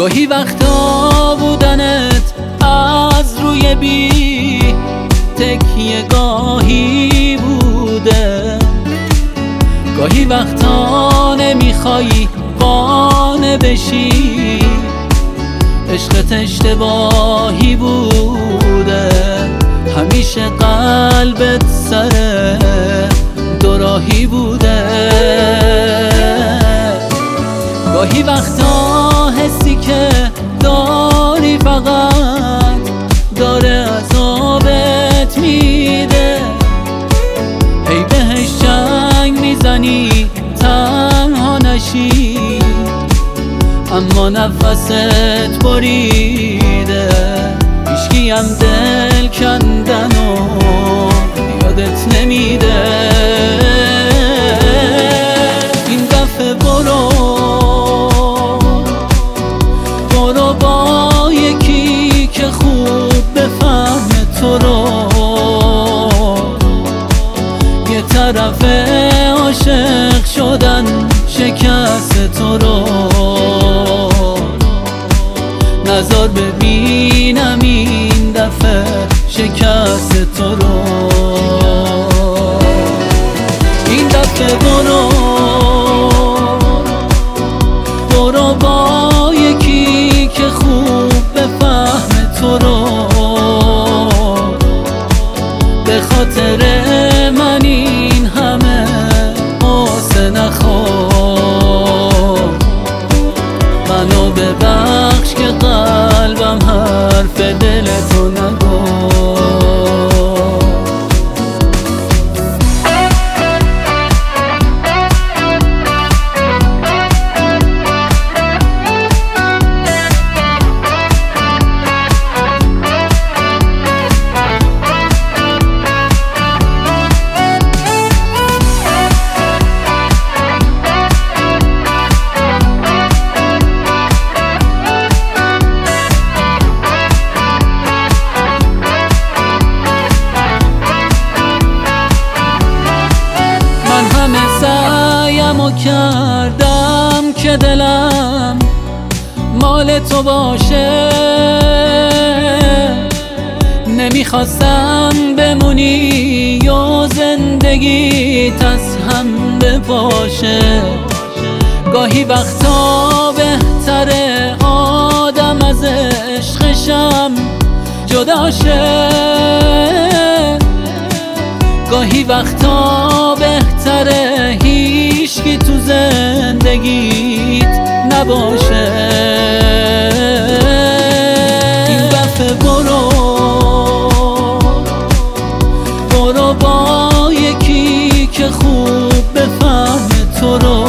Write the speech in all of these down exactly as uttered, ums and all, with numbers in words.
گاهی وقتا بودنت از روی بی تکیه گاهی بوده، گاهی وقتا نمیخوایی قانع بشی عشقت اشتباهی بوده، همیشه قلبت سر دوراهی بوده. گاهی وقتا حسی که داری فقط داره عذابت میده، هی بهش جنگ میزنی تنها نشی اما نفست بریده، هیچکی هم دل کندن و یادت نمیده. این دفعه برو برو با یکی که خوب بفهمه تو رو، یه طرف عاشق شدن شکست تو رو، نظر ببینم این دفعه شکست تو رو. این دفعه برو برو با یکی که خوب بفهمه تو رو، به خاطر من این همه قصه نخور، منو ببخش که قلبم حرف دلتو نگفت. سعیمو کردم که دلم مال تو باشه، نمیخواستم بمونی و زندگیت از هم بپاشه. گاهی وقتا بهتره آدم از عشقشم جدا شه، گاهی وقتا بهتره هیچکی تو زندگیت نباشه. این دفعه برو برو با یکی که خوب بفهمه تو رو،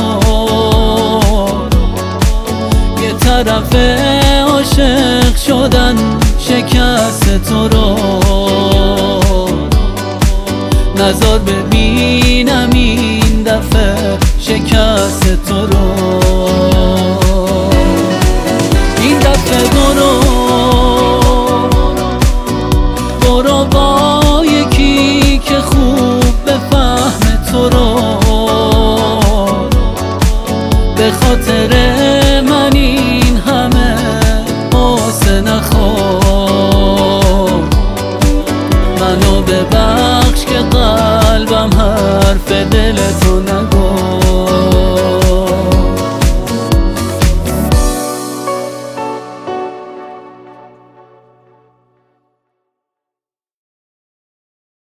یه طرف عاشق شدن شکست تو رو، نظر ببینم این دفعه شکست تو رو.